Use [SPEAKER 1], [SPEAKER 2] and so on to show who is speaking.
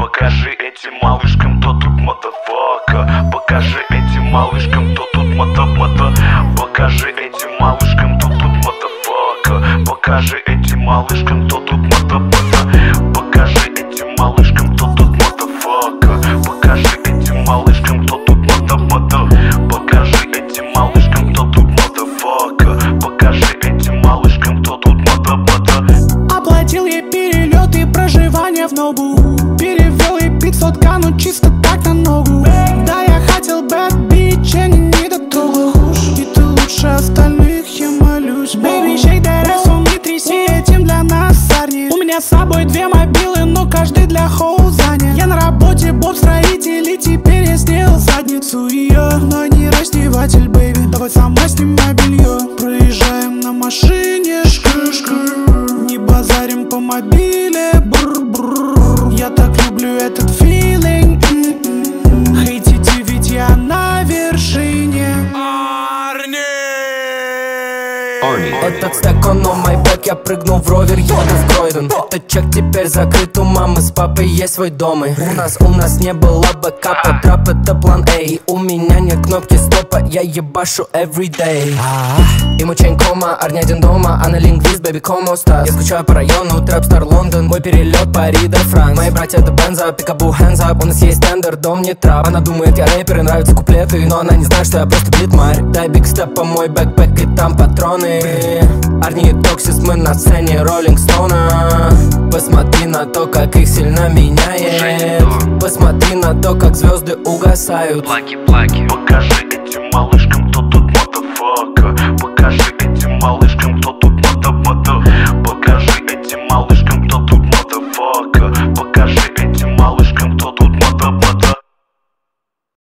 [SPEAKER 1] Покажи этим малышкам, кто тут мотофака. Покажи этим малышкам, кто тут мото-мото. Покажи этим малышкам, кто тут мотофака. Покажи этим малышкам, кто тут мото-мото. Покажи этим малышкам, кто тут мотофака. Покажи этим малышкам, кто тут мото-мото. Покажи этим малышкам, кто тут мотофака. Покажи этим малышкам, кто тут мото-мото.
[SPEAKER 2] Оплатил ей перелет и проживание в Нобу. Перевел ей 500к, ну чисто так на ногу. Да, я хотел bad bitch, я не дотрогал. И ты лучше остальных, я молюсь. Baby, shake that ass, он не тряси, этим для нас сорни. У меня с собой 2 мобилы, но каждый для хоу занят. Я на работе, боб-строитель, и теперь я сделал задницу ее. Но не раздеватель, baby, давай сама снимай белье. Проезжаем на машине, не базарим по мобиле, бр-бр. Я так люблю этот филинг. Хейтите, ведь я на вершине.
[SPEAKER 3] Этот стек, он on my back, я прыгнул в ровер, еду в Кройден. Этот чек теперь закрыт, у мамы с папой есть свой дом. И у нас не было бэкапа, трап это план A. И у меня нет кнопки стопа, я ебашу everyday. И мучень кома, Арнядин дома, а на лингвист, baby, como estás? Я скучаю по району, трэпстар Лондон, мой перелет Пари до Франс. Мои братья это Бенза, пикабу, hands up. У нас есть тендер, дом не трап. Она думает, я рэпер и нравятся куплеты, но она не знает, что я просто битмарь. Дай биг степ по мой бэкпэк и там патроны. Арни и Токсис, мы на сцене Роллинг Стоуна. Посмотри на то, как их сильно меняет. Посмотри на то, как звезды угасают.
[SPEAKER 1] Покажи этим малышкам, кто